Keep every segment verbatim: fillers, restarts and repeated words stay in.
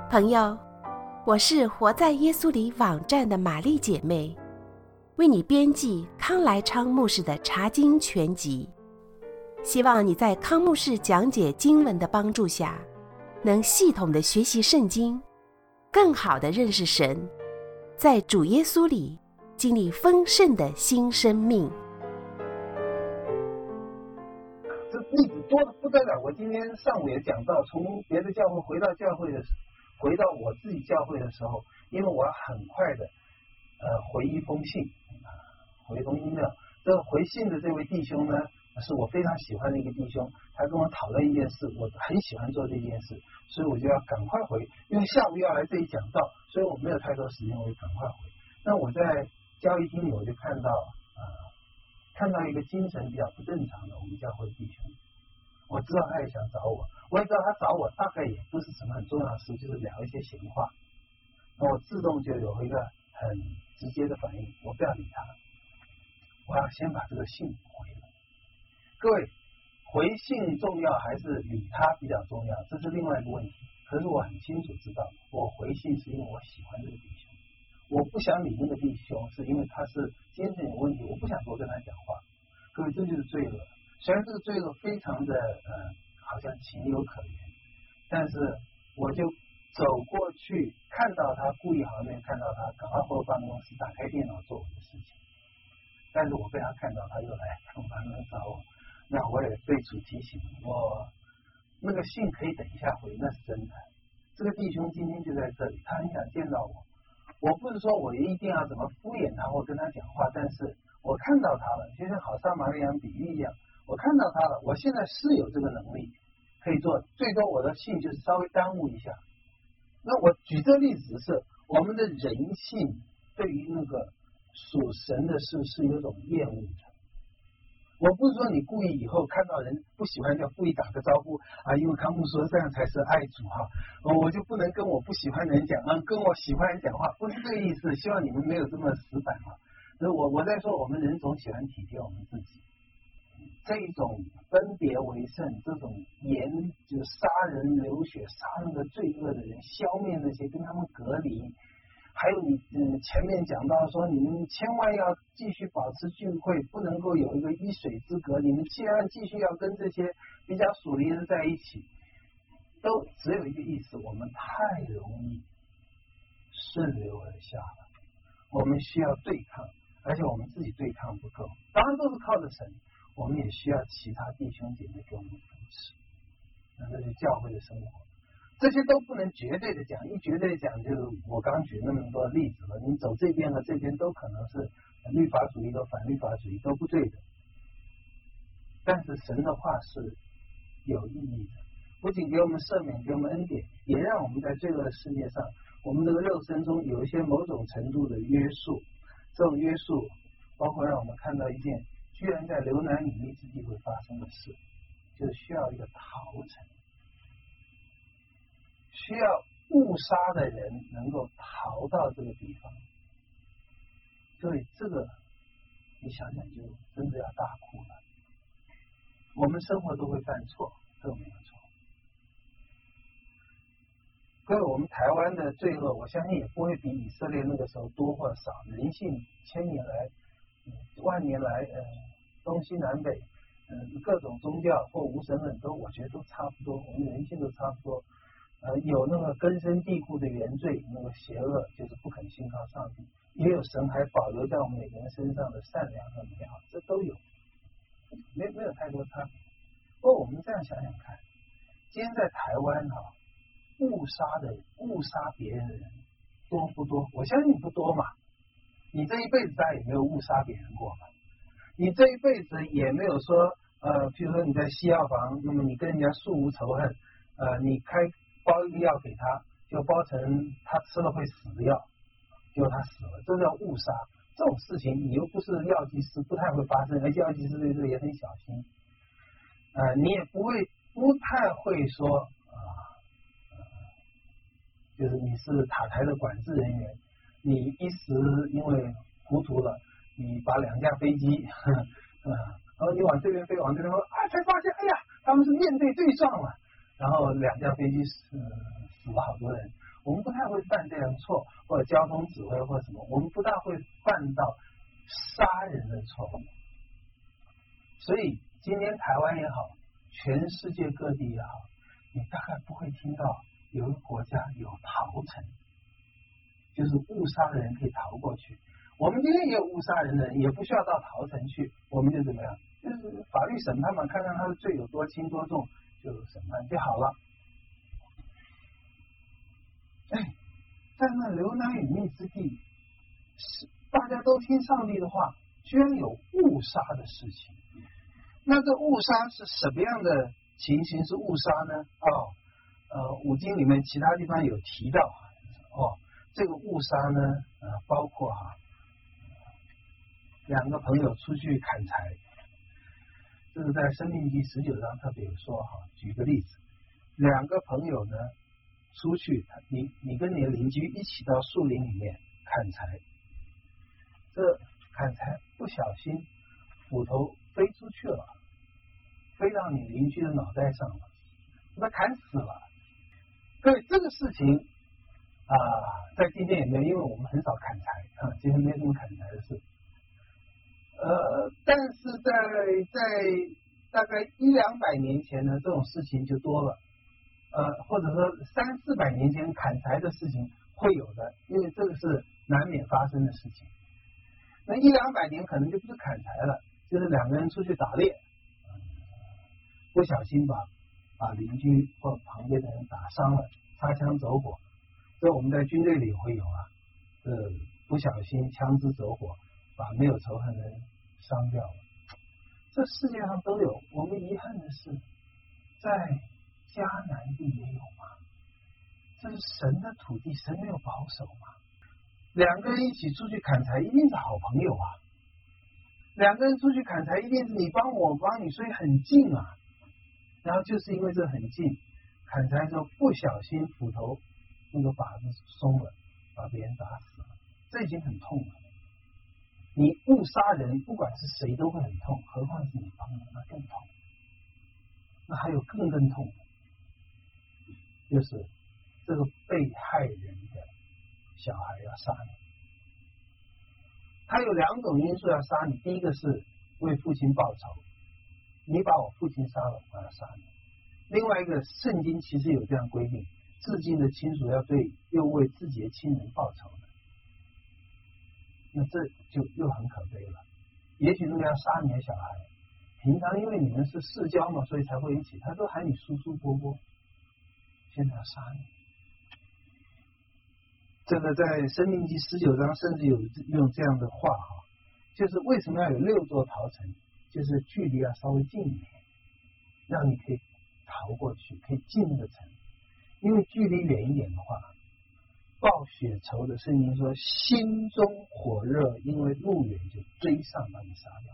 朋友，我是活在耶稣里网站的玛丽姐妹，为你编辑康来昌牧师的查经全集，希望你在康牧师讲解经文的帮助下，能系统的学习圣经，更好的认识神，在主耶稣里经历丰盛的新生命。 这例子多的不得了。我今天上午也讲到，从别的教会回到教会的时候，回到我自己教会的时候，因为我要很快的呃回一封信，回一封 email。这个回信的这位弟兄呢，是我非常喜欢的一个弟兄，他跟我讨论一件事，我很喜欢做这件事，所以我就要赶快回，因为下午要来这里讲道，所以我没有太多时间，我就赶快回。那我在交易厅里我就看到呃看到一个精神比较不正常的我们教会弟兄，我知道他也想找我，我也知道他找我大概也不是什么很重要的事，就是聊一些闲话，那我自动就有一个很直接的反应，我不要理他，我要先把这个信回了。各位，回信重要还是理他比较重要，这是另外一个问题。可是我很清楚知道，我回信是因为我喜欢这个弟兄，我不想理那个弟兄是因为他是精神有问题，我不想多跟他讲话。各位，这就是罪恶。虽然这个罪恶非常的呃好像情有可原，但是我就走过去看到他，故意好像没有看到他，赶快回办公室打开电脑做我的事情。但是我被他看到，他又来办公室找我，那我也对此提醒我，那个信可以等一下回，那是真的。这个弟兄今天就在这里，他很想见到我。我不是说我一定要怎么敷衍他或跟他讲话，但是我看到他了，就像好撒玛利亚比喻一样，我看到他了，我现在是有这个能力可以做，最多我的信就是稍微耽误一下。那我举这个例子是我们的人性对于那个属神的事是有种厌恶的。我不是说你故意以后看到人不喜欢就故意打个招呼啊，因为康牧说这样才是爱主哈、啊，我就不能跟我不喜欢的人讲啊，跟我喜欢人讲话，不是这个意思。希望你们没有这么死板啊。我我在说我们人总喜欢体贴我们自己，这种分别为圣，这种严就是杀人流血、杀那个罪恶的人，消灭那些，跟他们隔离。还有你嗯前面讲到说，你们千万要继续保持聚会，不能够有一个一水之隔。你们既然继续要跟这些比较属灵的在一起，都只有一个意思：我们太容易顺流而下了。我们需要对抗，而且我们自己对抗不够，当然都是靠着神，我们也需要其他弟兄姐妹给我们扶持。那这是教会的生活。这些都不能绝对的讲，一绝对讲就是我刚举那么多例子了，你走这边和这边都可能是律法主义和反律法主义都不对的。但是神的话是有意义的，不仅给我们赦免，给我们恩典，也让我们在罪恶的世界上，我们这个肉身中有一些某种程度的约束。这种约束包括让我们看到一件居然在流难隐秘之地会发生的事，就是需要一个逃城，需要误杀的人能够逃到这个地方。所以这个你想想就真的要大哭了。我们生活都会犯错，都没有错。各位，我们台湾的罪恶我相信也不会比以色列那个时候多或少，人性千年来万年来呃东西南北嗯各种宗教或无神论都我觉得都差不多，我们人性都差不多。呃，有那个根深蒂固的原罪，那个邪恶就是不肯信靠上帝，也有神还保留在我们每个人身上的善良和美好，这都有，没没有太多差别。不过我们这样想想看，今天在台湾哈、啊，误杀的误杀别人的人多不多？我相信不多嘛。你这一辈子大概也没有误杀别人过嘛，你这一辈子也没有说呃，譬如说你在西药房，那么你跟人家素无仇恨，呃，你开包一个药给他，就包成他吃了会死的药，结果他死了，这叫误杀。这种事情你又不是药剂师，不太会发生，而且药剂师对这个也很小心。呃，你也不会不太会说啊、呃，就是你是塔台的管制人员，你一时因为糊涂了，你把两架飞机，呵呵然后你往这边飞，往这边飞，啊，才发现，哎呀，他们是面对对撞了。然后两架飞机死死了好多人， 我们不太会犯这样的错，或者交通指挥或者什么，我们不大会犯到杀人的错误。所以今天台湾也好，全世界各地也好，你大概不会听到有一个国家有逃城，就是误杀的人可以逃过去。我们今天也有误杀人的人，也不需要到逃城去，我们就怎么样，就是法律审判嘛，看看他的罪有多轻多重，就审判就好了。哎，在那流奶与蜜之地，是大家都听上帝的话，居然有误杀的事情。那这误杀是什么样的情形是误杀呢？哦，呃，五经里面其他地方有提到哦，这个误杀呢，呃，包括哈、啊，两个朋友出去砍柴，这是在《申命记》十九章特别有说哈。举个例子，两个朋友呢出去，你你跟你的邻居一起到树林里面砍柴，这砍柴不小心斧头飞出去了，飞到你邻居的脑袋上了，把他砍死了。各位，这个事情啊，在今天也没有，因为我们很少砍柴啊，今天没什么砍柴的事。呃，但是在在大概一两百年前呢，这种事情就多了。呃，或者说三四百年前砍柴的事情会有的，因为这个是难免发生的事情。那一两百年可能就不是砍柴了，就是两个人出去打猎，不小心把把邻居或旁边的人打伤了，擦枪走火。这我们在军队里会有啊，呃，不小心枪支走火，把没有仇恨的人伤掉了。这世界上都有。我们遗憾的是，在迦南地也有吗？这是神的土地，神没有保守吗？两个人一起出去砍柴，一定是好朋友啊。两个人出去砍柴，一定是你帮我，我帮你，所以很近啊。然后就是因为这很近，砍柴的时候不小心斧头那个把子松了，把别人打死了，这已经很痛了。你误杀人，不管是谁都会很痛，何况是你帮人，那更痛。那还有更更痛的，就是这个被害人的小孩要杀你。他有两种因素要杀你，第一个是为父亲报仇，你把我父亲杀了，我要杀你。另外一个，圣经其实有这样规定，至亲的亲属要对又为自己的亲人报仇的。那这就又很可悲了。也许如果要杀你的小孩，平常因为你们是世交嘛，所以才会一起，他都喊你叔叔伯伯，现在要杀你。这个在《申命记》十九章甚至有用这样的话哈，就是为什么要有六座逃城，就是距离要稍微近一点，让你可以逃过去，可以进那个城。因为距离远一点的话，报血仇的圣经说心中火热，因为路远就追上把你杀掉。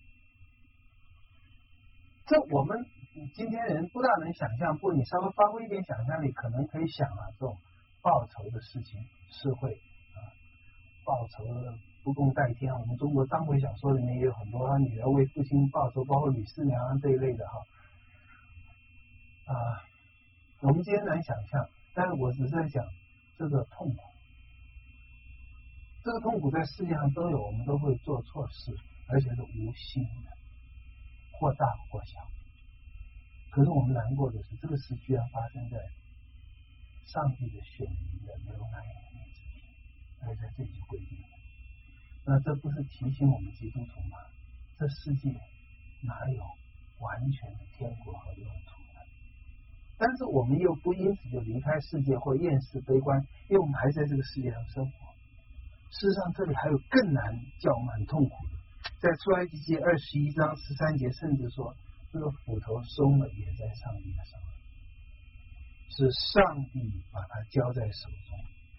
这我们今天人不大能想象，不，你稍微发挥一点想象力，可能可以想啊，这种报仇的事情是会啊，报仇不共戴天。我们中国章回小说里面也有很多女儿为父亲报仇，包括吕四娘这一类的哈。啊，我们今天难想象，但是我只是在讲这个痛苦，这个痛苦在世界上都有，我们都会做错事，而且是无心的，或大或小。可是我们难过的是，这个事居然发生在上帝的选民的流奶与蜜之地，而在这里就规定了。那这不是提醒我们基督徒吗？这世界哪有完全的天国和乐土呢？但是我们又不因此就离开世界或厌世悲观，因为我们还在这个世界上生活。事实上，这里还有更难叫我们很痛苦的，在出埃及记二十一章十三节，甚至说这个斧头松了也在上帝的手里，是上帝把它交在手中。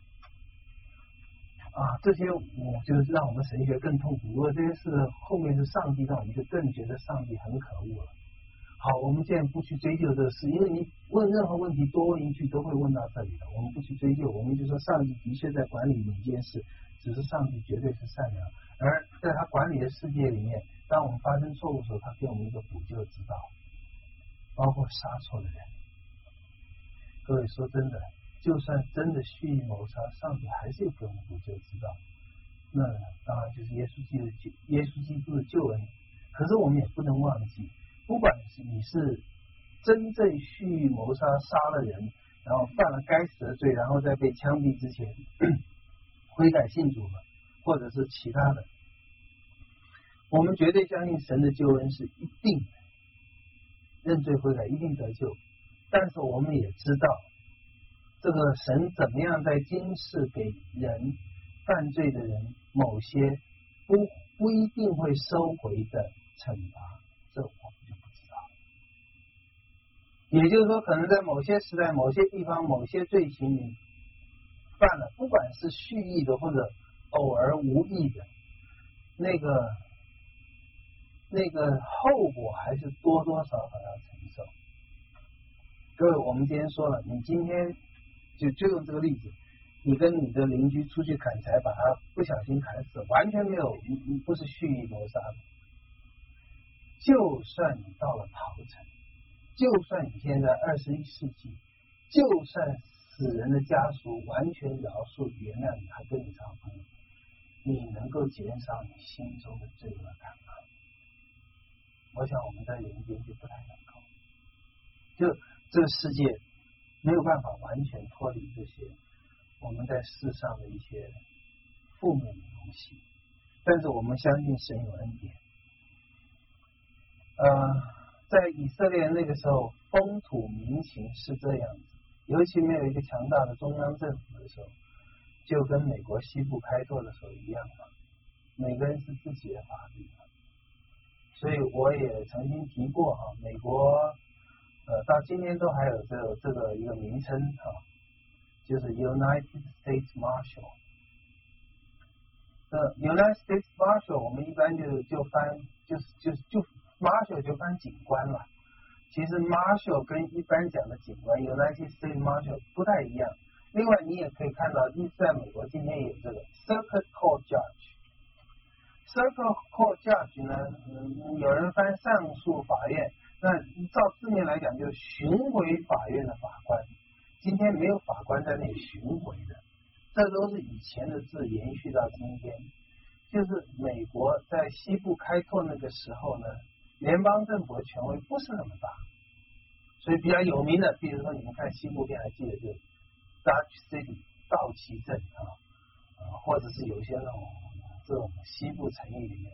啊，这些我就让我们神学更痛苦。如果这些事后面是上帝，那我们就更觉得上帝很可恶了。好，我们现在不去追究这个事，因为你问任何问题多问一句都会问到这里的，我们不去追究，我们就说上帝的确在管理每件事，只是上帝绝对是善良，而在他管理的世界里面，当我们发生错误的时候，他给我们一个补救之道，包括杀错的人。各位说真的， 就算真的蓄意谋杀，上帝还是有给我们补救之道。那当然就是耶稣基督的救，耶稣基督的救恩。可是我们也不能忘记，不管是你是真正蓄意谋杀，杀了人，然后犯了该死的罪，然后在被枪毙之前悔改信主了，或者是其他的，我们绝对相信神的救恩是一定的，认罪悔改一定得救。但是我们也知道，这个神怎么样在今世给人犯罪的人某些不不一定会收回的惩罚，这我们就不知道。也就是说，可能在某些时代、某些地方、某些罪行你犯了，不管是蓄意的或者偶尔无意的，那个那个后果还是多多少少要承受。各位，我们今天说了，你今天就就用这个例子，你跟你的邻居出去砍柴，把他不小心砍死，完全没有，不是蓄意谋杀的。就算你到了桃城，就算你现在二十一世纪，就算死人的家属完全饶恕原谅你，还跟你交朋友，你能够减少你心中的罪恶感吗？我想我们在人间就不太能够，就这个世界没有办法完全脱离这些我们在世上的一些负面的东西，但是我们相信神有恩典。呃，在以色列那个时候，风土民情是这样子，尤其没有一个强大的中央政府的时候，就跟美国西部开拓的时候一样嘛，每个人是自己的法律。所以我也曾经提过哈，美国呃到今天都还有这个这个一个名称哈，就是 United States Marshal。这 United States Marshal 我们一般就就翻就是就就 Marshal 就翻警官了。其实 Marshal 跟一般讲的警官 United States Marshal 不太一样。另外你也可以看到，一直在美国今天有这个 Circuit Court Judge。Circuit Court Judge 呢，嗯，有人翻上诉法院，那照字面来讲就是巡回法院的法官。今天没有法官在那里巡回的，这都是以前的字延续到今天。就是美国在西部开拓那个时候呢，联邦政府的权威不是那么大，所以比较有名的，比如说你们看西部片还记得就是 Dodge City 道奇镇啊，或者是有一些那种这种西部城邑里面，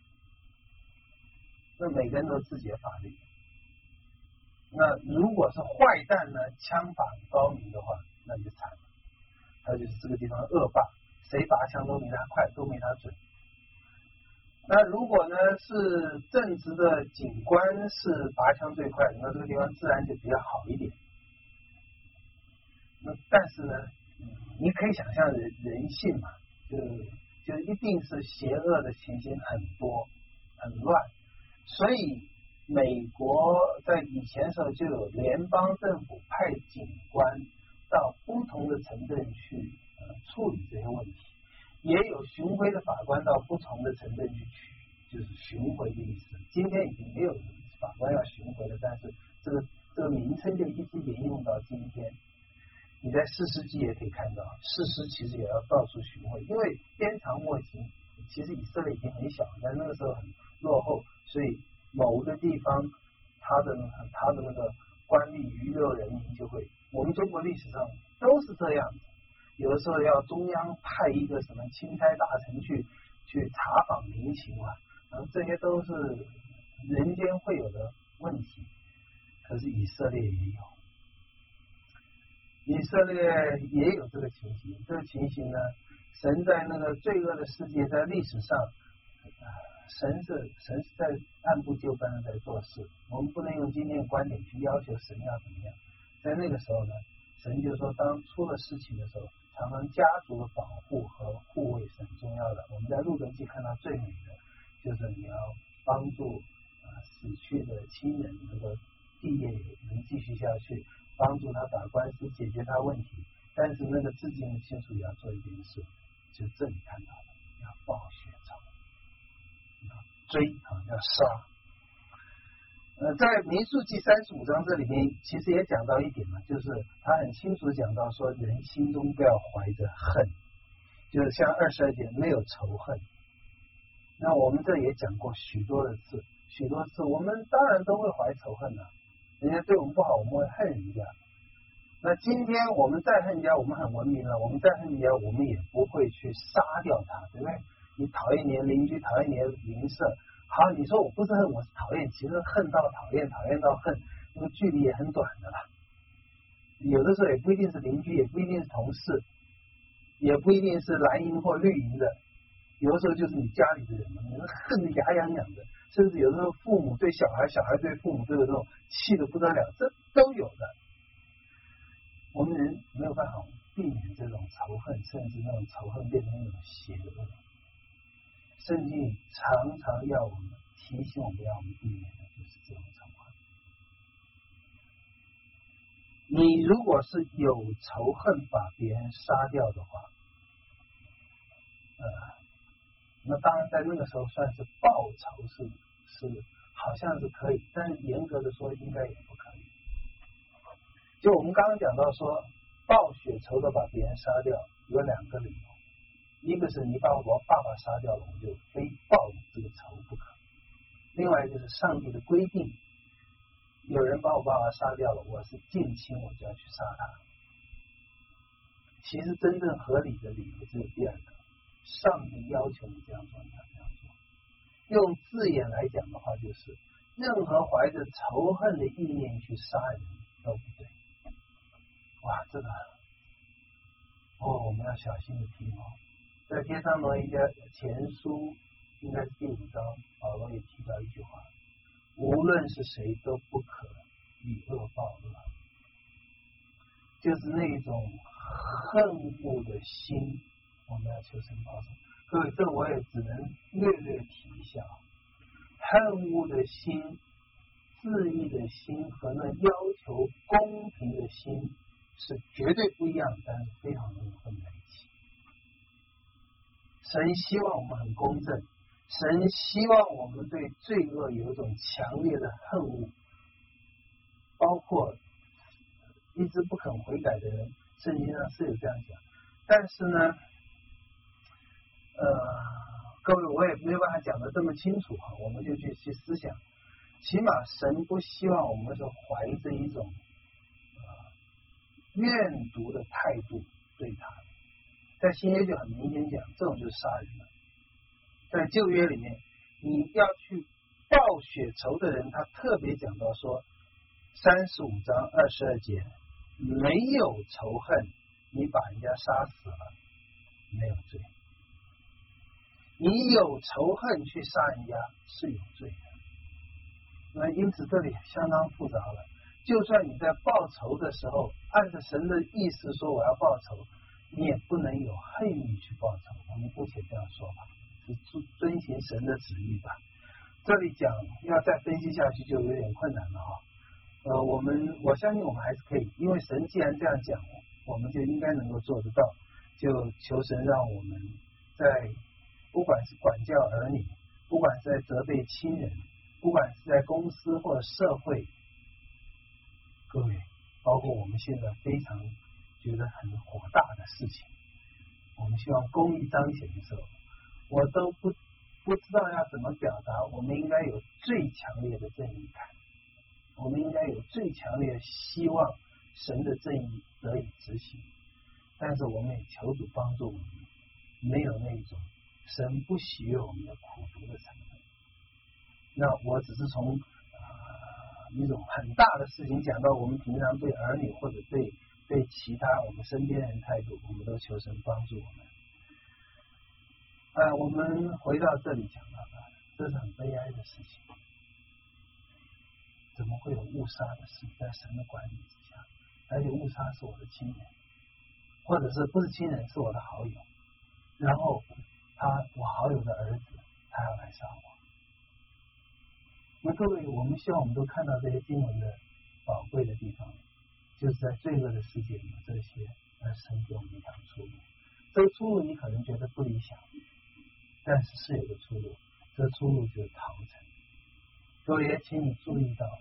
那每个人都有自己的法律。那如果是坏蛋呢，枪法很高明的话，那就惨了。他就是这个地方恶霸，谁拔枪都没他快，都没他准。那如果呢是正直的警官是拔枪最快，那这个地方自然就比较好一点。那但是呢，你可以想象人人性嘛，就就一定是邪恶的情形很多很乱，所以美国在以前的时候就有联邦政府派警官到不同的城镇去、呃、处理这些问题，也有巡回的法官到不同的城镇去取，就是巡回的意思。今天已经没有法官要巡回了，但是这个这个名称就一直沿用到今天。你在士师记也可以看到，士师其实也要到处巡回，因为鞭长莫及。其实以色列已经很小，但那个时候很落后，所以某个地方他的他的那个官吏娱乐人民就会，我们中国历史上都是这样子。有的时候要中央派一个什么钦差大臣去去查访民情啊，然后这些都是人间会有的问题。可是以色列也有。以色列也有这个情形，这个情形呢，神在那个罪恶的世界，在历史上，神是神是在按部就班的在做事。我们不能用今天的观点去要求神要怎么样。在那个时候呢，神就说，当出了事情的时候，常常家族的保护和护卫是很重要的。我们在路德记看到最美的，就是你要帮助、呃、死去的亲人能够地业能继续下去。帮助他打官司，解决他问题，但是那个至今的亲属也要做一件事，就是这里看到的，要报血仇，要追啊，要杀。 呃，在民数记三十五章这里面，其实也讲到一点嘛，就是他很清楚讲到说，人心中不要怀着恨，就是像二十二节没有仇恨。那我们这也讲过许多的次，许多次，我们当然都会怀仇恨的、啊，人家对我们不好，我们会恨人家。那今天我们再恨人家，我们很文明了，我们再恨人家，我们也不会去杀掉他，对不对？你讨厌你的邻居，讨厌你的邻舍。好，你说我不是恨，我是讨厌，其实恨到讨厌，讨厌到恨，那个距离也很短的啦。有的时候也不一定是邻居，也不一定是同事，也不一定是蓝营或绿营的，有的时候就是你家里的人，你恨得牙痒痒的，甚至有的时候父母对小孩，小孩对父母都有这种气得不得了，这都有的。我们人没有办法避免这种仇恨，甚至那种仇恨变成一种邪恶。圣经常常要我们提醒我们，要我们避免的就是这种仇恨。你如果是有仇恨把别人杀掉的话，呃，那当然在那个时候算是报仇，是是好像是可以，但是严格的说应该也不可以。就我们刚刚讲到说，报血仇的把别人杀掉有两个理由。一个是你把我爸爸杀掉了，我就非报这个仇不可。另外就是上帝的规定，有人把我爸爸杀掉了，我是近亲，我就要去杀他。其实真正合理的理由只有第二个，上帝要求你这样做，你要这样做。用字眼来讲的话，就是任何怀着仇恨的意念去杀人都不对。哇，这个哦，我们要小心的听哦。在帖撒罗尼迦前书应该是第五章，保罗也提到一句话：无论是谁都不可以恶报恶，就是那种恨恶的心，我们要求神保守。各位，这我也只能略略提一下，恨恶的心、自义的心和那要求公平的心是绝对不一样，但是非常容易混在一起。神希望我们很公正，神希望我们对罪恶有一种强烈的恨恶，包括一直不肯悔改的人，圣经上是有这样讲。但是呢，呃，各位我也没有办法讲得这么清楚哈，我们就去去思想。起码神不希望我们是怀着一种呃怨毒的态度对他。在新约就很明显讲，这种就是杀人了。在旧约里面，你要去报血仇的人，他特别讲到说，三十五章二十二节，没有仇恨，你把人家杀死了，没有罪；你有仇恨去杀人家是有罪的。那因此这里相当复杂了。就算你在报仇的时候，按照神的意思说我要报仇，你也不能有恨意去报仇，我们姑且这样说吧，是遵循神的旨意吧。这里讲要再分析下去就有点困难了啊。呃，我们我相信我们还是可以，因为神既然这样讲，我们就应该能够做得到。就求神让我们在不管是管教儿女，不管是在责备亲人，不管是在公司或者社会，各位，包括我们现在非常觉得很火大的事情，我们希望公义彰显的时候，我都不不知道要怎么表达。我们应该有最强烈的正义感，我们应该有最强烈的希望神的正义得以执行。但是我们也求主帮助我们，没有那种神不喜悦我们的苦毒的成分。那我只是从、呃、一种很大的事情讲到我们平常对儿女或者对对其他我们身边人态度，我们都求神帮助我们。呃，我们回到这里讲到的，这是很悲哀的事情。怎么会有误杀的事在神的管理之下？而且误杀是我的亲人，或者是不是亲人，是我的好友，然后他我好友的儿子他要来杀我。那各位，我们希望我们都看到这些经文的宝贵的地方，就是在罪恶的世界里这些，而神给我们一条出路。这个出路你可能觉得不理想，但是是有个出路，这个出路就是逃城。各位也请你注意到，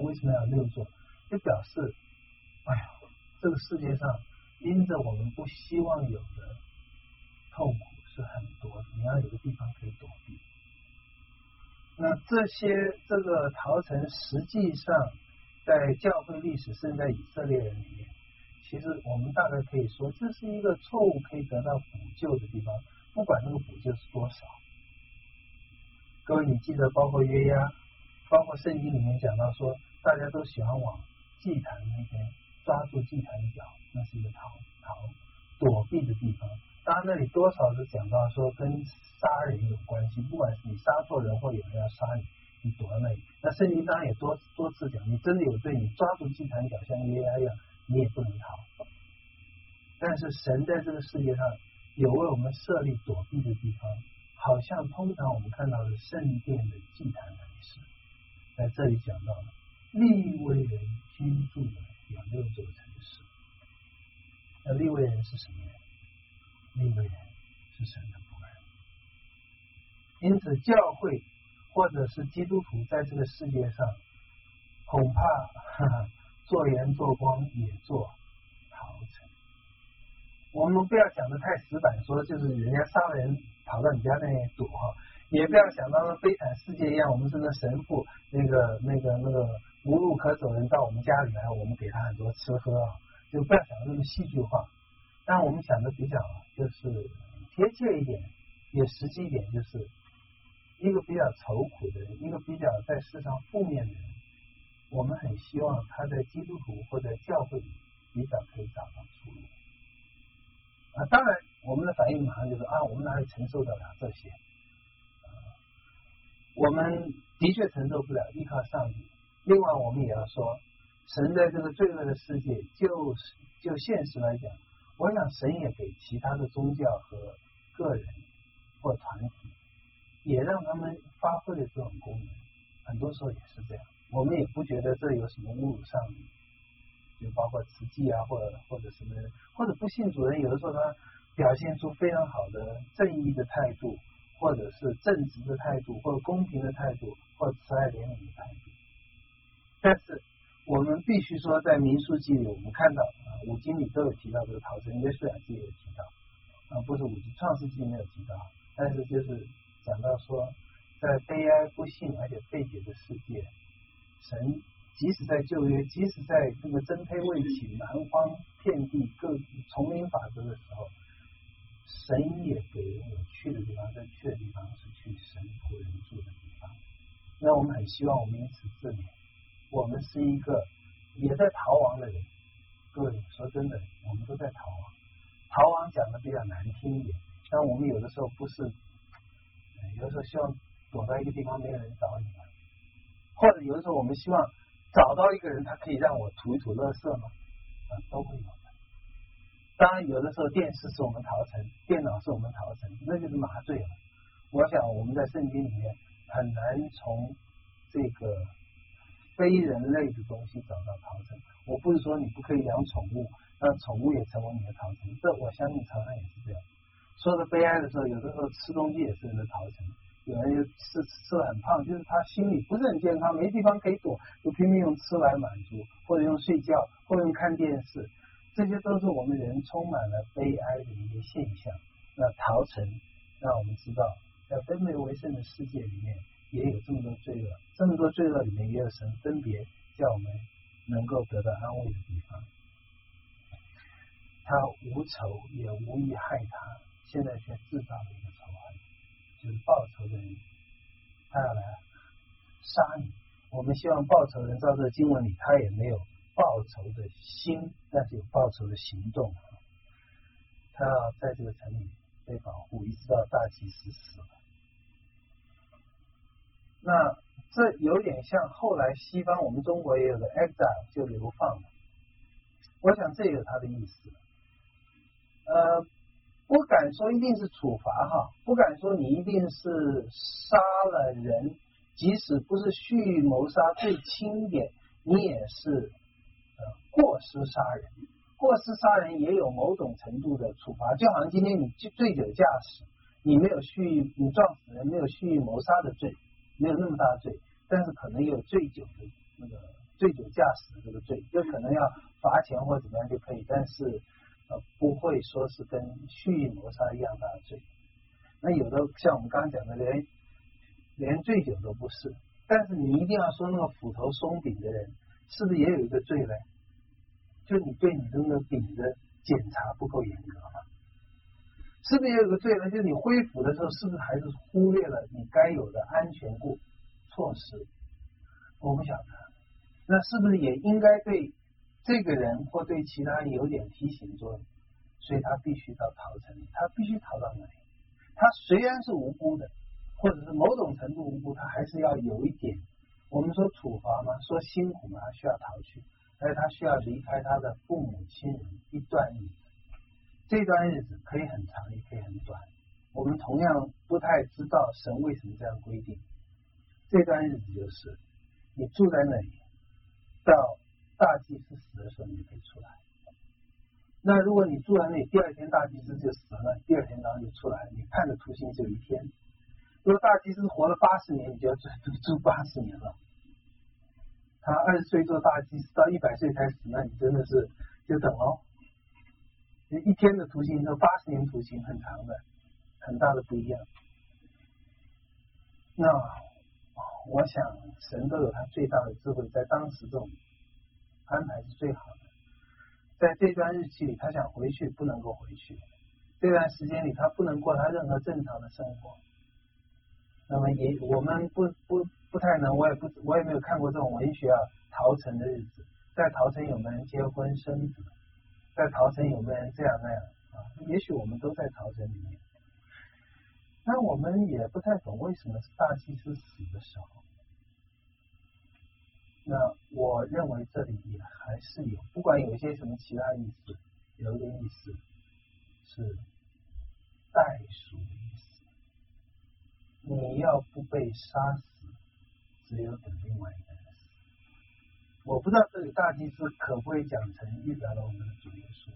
为什么要六座？就表示，哎呀，这个世界上因着我们不希望有的痛苦是很多的，你要有个地方可以躲避。那这些这个逃城实际上在教会历史，甚至在以色列人里面，其实我们大概可以说，这是一个错误可以得到补救的地方，不管那个补救是多少。各位，你记得，包括约押，包括圣经里面讲到说，大家都喜欢往祭坛那边抓住祭坛角，那是一个逃逃躲避的地方。当然，那里多少是讲到说跟杀人有关系，不管是你杀错人或有人要杀你，你躲在那里。那圣经当然也多多次讲，你真的有罪，你抓住祭坛角像约押一样，你也不能逃。但是神在这个世界上有为我们设立躲避的地方，好像通常我们看到的圣殿的祭坛乃是在这里讲到了利未人居住的有六座城市。那利未人是什么人？利未人是神的仆人。因此教会或者是基督徒在这个世界上，恐怕哈哈做盐做光也做逃城。我们不要讲的太死板，说就是人家杀了人跑到你家那里躲哈，也不要想到那悲惨世界一样，我们是那神父那个那个那个无路可走人到我们家里来，我们给他很多吃喝啊，就不要想那么戏剧化。但我们想的比较就是贴切一点，也实际一点，就是一个比较愁苦的人，一个比较在世上负面的人，我们很希望他在基督徒或者教会里比较可以找到出路。啊，当然我们的反应马上就是啊，我们哪里承受得了这些？啊、我们的确承受不了，依靠上帝。另外，我们也要说，神在这个罪恶的世界，就是就现实来讲，我想神也给其他的宗教和个人或团体，也让他们发挥了这种功能。很多时候也是这样，我们也不觉得这有什么侮辱上帝。就包括慈济啊，或者或者什么人，或者不信主人，有的时候他表现出非常好的正义的态度，或者是正直的态度，或者公平的态度，或者慈爱怜悯的态度。但是我们必须说，在民数记里，我们看到啊，五经里都有提到这个逃城，约书亚记也有提到啊，不是五经，创世纪没有提到，但是就是讲到说，在悲哀、不幸而且费解的世界，神。即使在旧约，即使在这个真胚未起、蛮荒遍地、各丛林法则的时候，神也给人有去的地方，在去的地方是去神仆人住的地方。那我们很希望我们因此自勉，我们是一个也在逃亡的人。各位说真的，我们都在逃亡。逃亡讲的比较难听一点，但我们有的时候不是，有的时候希望躲到一个地方没有人找你们，或者有的时候我们希望。找到一个人，他可以让我吐一吐垃圾吗？啊，都会有的。当然，有的时候电视是我们逃城，电脑是我们逃城，那就是麻醉了。我想我们在圣经里面很难从这个非人类的东西找到逃城。我不是说你不可以养宠物，让宠物也成为你的逃城，这我相信常常也是这样。说的悲哀的时候，有的时候吃东西也是人的逃城。有人就吃吃得很胖，就是他心里不是很健康，没地方可以躲，就拼命用吃来满足，或者用睡觉，或者用看电视，这些都是我们人充满了悲哀的一些现象。那逃城让我们知道，在分别为圣的世界里面，也有这么多罪恶，这么多罪恶里面也有神分别叫我们能够得到安慰的地方。他无仇也无意害他，现在却制造了一个仇恨。就是报仇的人，他要来杀你。我们希望报仇人照这个经文里，他也没有报仇的心，但是有报仇的行动。他要在这个城里被保护，一直到大祭司死了。那这有点像后来西方我们中国也有个 exile 就流放了。我想这有他的意思。呃。不敢说一定是处罚哈，不敢说你一定是杀了人，即使不是蓄意谋杀最轻一点，你也是呃过失杀人。过失杀人也有某种程度的处罚，就好像今天你醉酒驾驶，你没有蓄意，你撞死人没有蓄意谋杀的罪，没有那么大的罪，但是可能有醉酒的那个醉酒驾驶的这个罪，这可能要罚钱或怎么样就可以，但是呃不会说是跟蓄意谋杀一样大的罪。那有的像我们刚刚讲的，连连醉酒都不是，但是你一定要说那个斧头松饼的人，是不是也有一个罪呢？就你对你的那个饼的检查不够严格嘛？是不是也有个罪呢？就是你挥斧的时候，是不是还是忽略了你该有的安全过措施？我不晓得，那是不是也应该对这个人或对其他人有点提醒作用？所以他必须到逃城里，他必须逃到那里。他虽然是无辜的，或者是某种程度无辜，他还是要有一点，我们说处罚嘛，说辛苦嘛，他需要逃去，而且他需要离开他的父母亲人一段日子。这段日子可以很长，也可以很短。我们同样不太知道神为什么这样规定。这段日子就是你住在那里，到大祭司死的时候，你就可以出来。那如果你住在那里，第二天大祭司就死了，第二天当然就出来，你判的徒刑只有一天。如果大祭司活了八十年，你就要住住八十年了。他二十岁做大祭司，到一百岁才死，那你真的是就等哦。一天的徒刑和八十年徒刑很长的，很大的不一样。那我想神都有他最大的智慧，在当时这种安排是最好的。在这段日期里，他想回去不能够回去，这段时间里他不能过他任何正常的生活。那么也我们不不不太能，我也不我也没有看过这种文学啊逃城的日子。在逃城有没有人结婚生子？在逃城有没有人这样那样啊？也许我们都在逃城里面，但我们也不太懂为什么是大祭司死的时候。那我认为这里也还是有，不管有一些什么其他意思，有一个意思是代赎的意思。你要不被杀死，只有等另外一个人死。我不知道这里大祭司可不可以讲成预表了我们的主耶稣。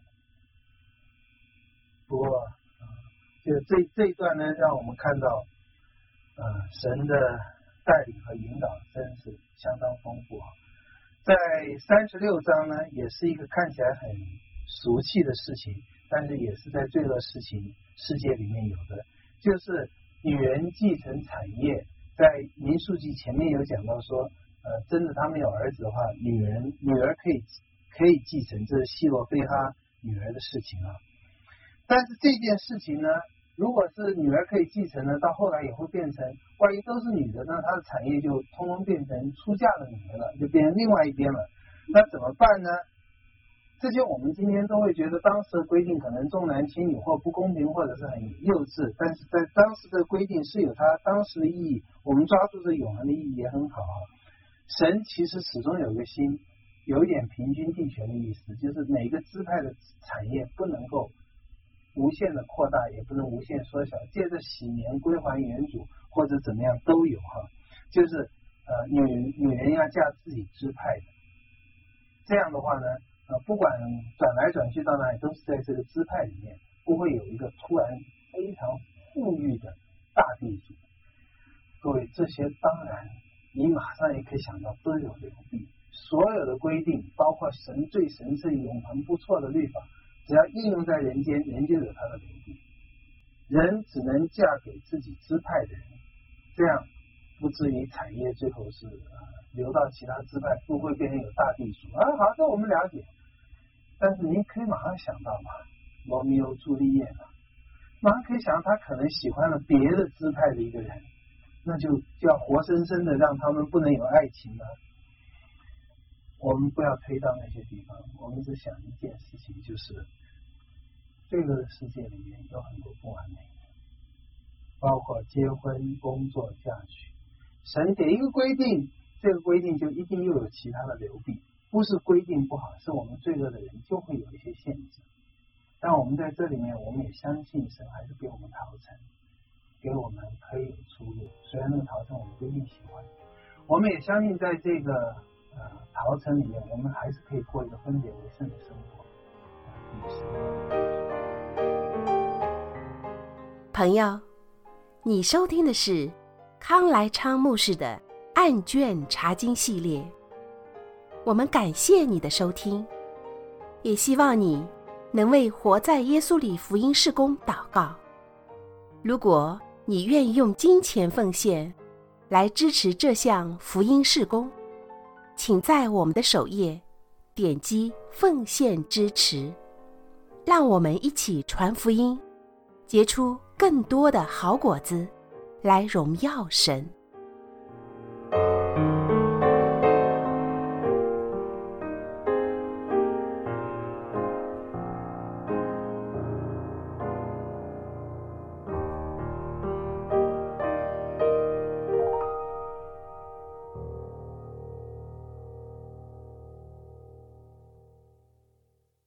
不过，呃、就这这一段呢，让我们看到，呃，神的带领和引导真是相当丰富啊。在三十六章呢，也是一个看起来很俗气的事情，但是也是在罪恶事情世界里面有的，就是女人继承产业。在民数记前面有讲到说，呃，真的他们有儿子的话，女人女儿可以可以继承，这是希罗非哈女儿的事情啊。但是这件事情呢，如果是女儿可以继承呢，到后来也会变成，万一都是女的，那她的产业就通通变成出嫁的女儿了，就变成另外一边了。那怎么办呢？这些我们今天都会觉得当时的规定可能重男轻女或不公平，或者是很幼稚，但是在当时的规定是有它当时的意义，我们抓住这永恒的意义也很好。神其实始终有个心，有一点平均地权的意思，就是每个支派的产业不能够无限的扩大，也不能无限缩小，借着洗年归还原主或者怎么样都有哈，就是呃女女人要嫁自己支派的，这样的话呢，呃不管转来转去到哪里，都是在这个支派里面，不会有一个突然非常富裕的大地主。各位，这些当然你马上也可以想到都有流弊，所有的规定，包括神最神圣永恒不错的律法，只要应用在人间，人就有它的流弊。人只能嫁给自己支派的人，这样不至于产业最后是、呃、流到其他支派，不会变成有大地主啊。好，这我们了解。但是您可以马上想到嘛，罗密欧朱丽叶嘛，马上可以想到他可能喜欢了别的支派的一个人，那就就要活生生的让他们不能有爱情了。我们不要推到那些地方，我们只想一件事情，就是这个世界里面有很多不完美，包括结婚、工作、嫁娶。神给一个规定，这个规定就一定又有其他的流弊，不是规定不好，是我们罪恶的人就会有一些限制。但我们在这里面，我们也相信神还是给我们逃城，给我们可以有出路。虽然那个逃城我们不一定喜欢，我们也相信在这个呃逃城里面，我们还是可以过一个分别为圣的生活。 朋友，你收听的是康来昌牧师的案卷查经系列。 我们感谢你的收听，也希望你能为活在耶稣里福音事工祷告。如果你愿意用金钱奉献来支持这项福音事工，请在我们的首页点击奉献支持，让我们一起传福音，结出更多的好果子，来荣耀神。